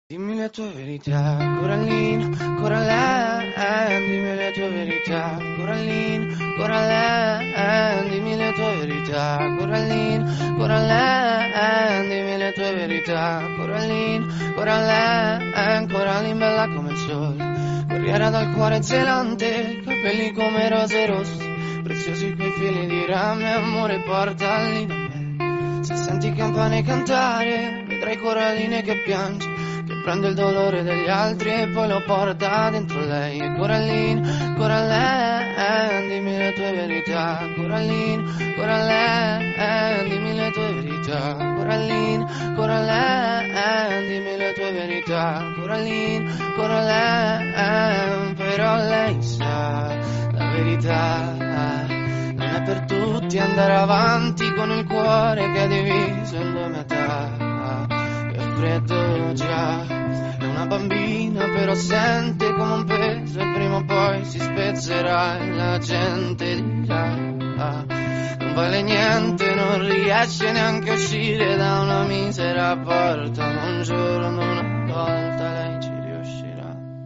Dimmi le tue verità, Coraline, Coraline, dimmi le tue verità, Coraline, Coraline, dimmi le tue verità, Coraline, Coraline, dimmi le tue verità, Coraline, Coraline, Coraline bella come il sole, guerriera dal cuore zelante, capelli come rose rosse, preziosi quei fili di rame, amore portali da me, se senti campane cantare, vedrai Coraline che piange, prende il dolore degli altri e poi lo porta dentro lei. E Coraline, Coraline, dimmi le tue verità. Coraline, Coraline, dimmi le tue verità. Coraline, Coraline, dimmi le tue verità. Coraline, Coraline, però lei sa la verità. Non è per tutti andare avanti con il cuore che è diviso in due metà. Freddo già, è una bambina però sente come un peso e prima o poi si spezzerà e la gente dirà non vale niente, non riesce neanche a uscire da una misera porta, ma un giorno una volta lei ci riuscirà.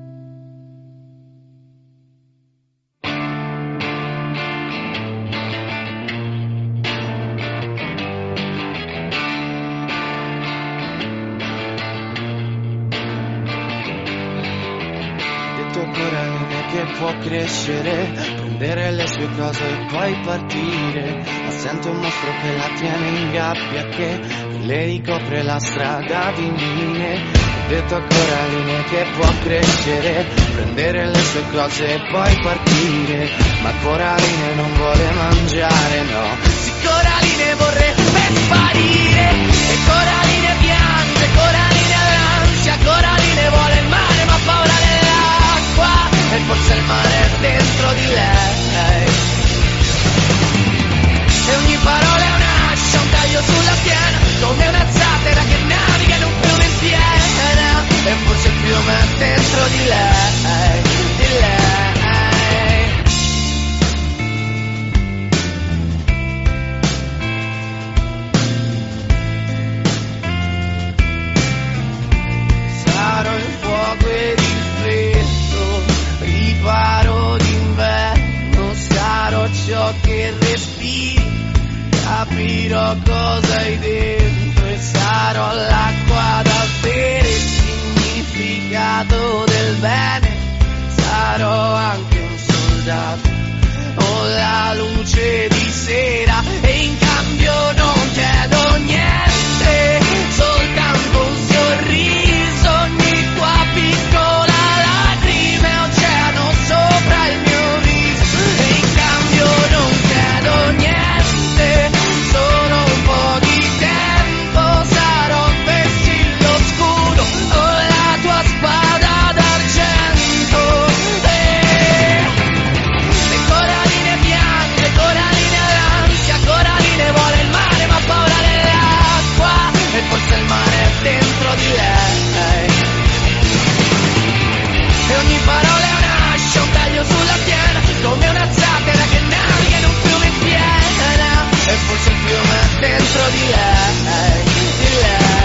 Coraline che può crescere, prendere le sue cose e poi partire, ma sente un mostro che la tiene in gabbia che le ricopre la strada di mine. Ho detto a Coraline che può crescere, prendere le sue cose e poi partire, ma Coraline non vuole mangiare, no. Sì, Coraline vorrebbe sparire, e Coraline piange, Coraline ha l'ansia, Coraline vuole il mare ma ha paura dell'acqua, e forse il mare è dentro di lei. E ogni parola è un'ascia, un taglio sulla schiena, come una zattera che naviga in un fiume in piena, e forse il fiume è dentro di lei, di lei. Sarò il fuoco ed il freddo, riparo d'inverno, sarò ciò che respiri, capirò cosa hai dentro e sarò l'acqua da bere, il significato del bene, sarò anche un soldato o la luce di sera e in cambio non chiedo niente, soltanto un sorriso, ogni tua piccola lacrima, oceano sopra il mio viso e in cambio non chiedo niente, solo un po' di tempo, sarò un vessillo scuro o la tua spada d'argento. E Coraline piange, Coraline ha l'ansia, Coraline vuole il mare ma ha paura dell'acqua, e forse il mare è dentro di lei. E ogni parola è un'ascia, un taglio sulla schiena, come una zattera che naviga in un fiume in piena, e forse il fiume è dentro di lei, di lei.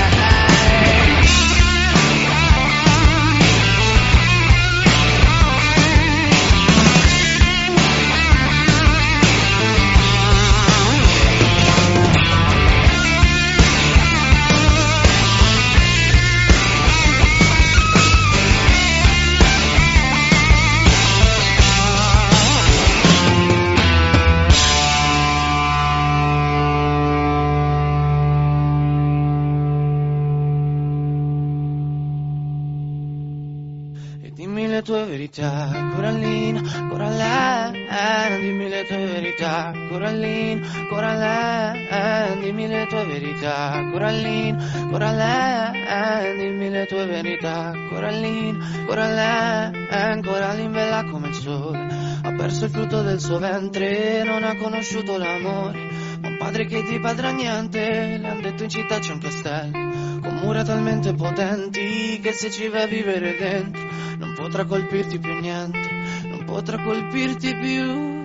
Dimmi le tue verità, Coraline, Coraline, dimmi le tue verità, Coraline, Coraline, dimmi le tue verità, Coraline, Coraline, dimmi le tue verità, Coraline, Coraline, Coraline bella come il sole, ha perso il frutto del suo ventre, non ha conosciuto l'amore, ma un padre che ti padrà niente, le han detto in città c'è un castello, con mura talmente potenti che se ci vai a vivere dentro non potrà colpirti più niente, non potrà colpirti più.